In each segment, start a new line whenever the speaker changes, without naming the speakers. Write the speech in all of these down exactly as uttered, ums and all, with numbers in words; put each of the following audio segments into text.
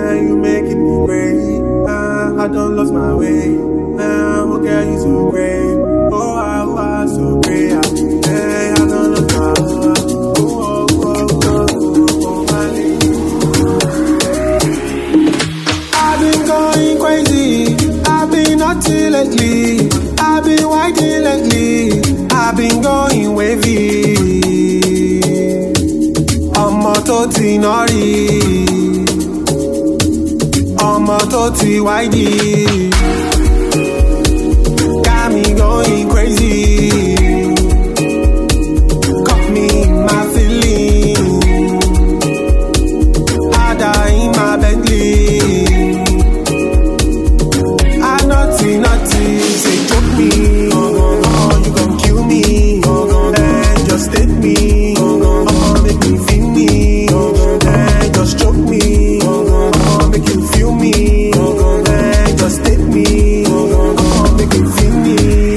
you making me great. Uh, I don't lost my way. Uh, oh girl, you so great. Oh, I was so great. Hey, I don't lost my way. Oh, oh, oh, oh, oh, my lady. I've been going crazy. I've been naughty lately. I've been whiting lately. I've been going wavy. Ọmọ tó ti nọ́rí, ọmọ tó ti wáìdì. Got me going crazy. Caught me in my feelings. Ada in my Bentley. I naughty, naughty, say choke me. Oh, you gon' kill me. And just take me. Oh, make me feel me. And just choke me. Oh, make you feel me. And just take me. Oh, make you feel me.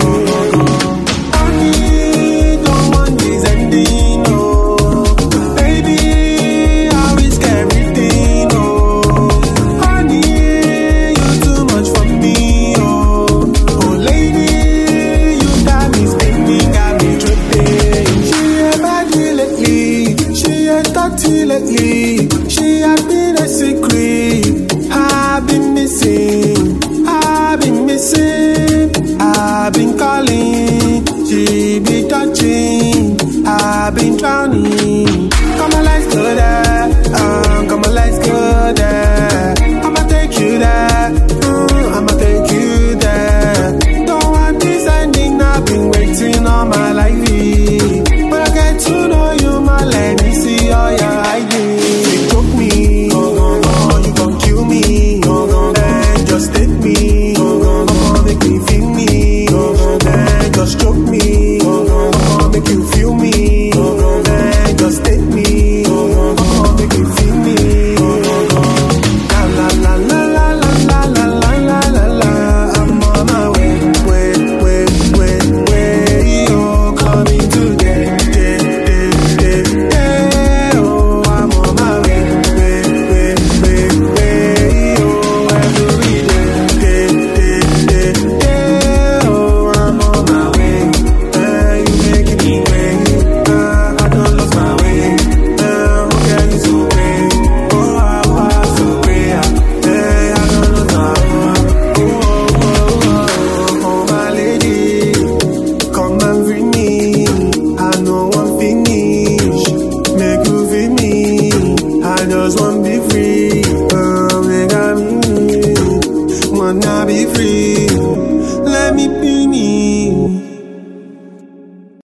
Honey, don't want this ending, oh. Baby, I risk everything, oh. Honey, you too much for me, oh. Oh, lady, you got me spending, got me tripping. She a baddie lately, she a dirty lately. She had been a secret. I've been missing, I've been missing. I've been calling, she be touching. I've been drowning. Come on, let's go there. Um, come on, let's go there. I'ma take you there. Mm, I'ma take you there. Don't want this ending. I've been waiting all my life. But I get to know you, my let me see all your I D. They choke me. Oh, you gon' kill me. And just take me. Oh, make me feel me. And just choke me. Oh, make you feel me. And just take me. Oh, make you feel me. La la la la la la la la la la la. I'm on my way, way, way, way, way. Oh, coming today, day, day, day, day. Oh, I'm on my way, way, way, way, way. Oh, every day, day, day, day, day. Oh, I'm on my way. Uh, you making me great. Uh, I don't lost my way. Uh, oh, girl, you so great. Oh, I was so great. Hey, I don't lost my way. Oh, oh, oh, oh, oh, my lady. Come and free me. I know I'm finished. Make you feel me. I just want be free. Oh, make I be. Wanna be free. Let me be me.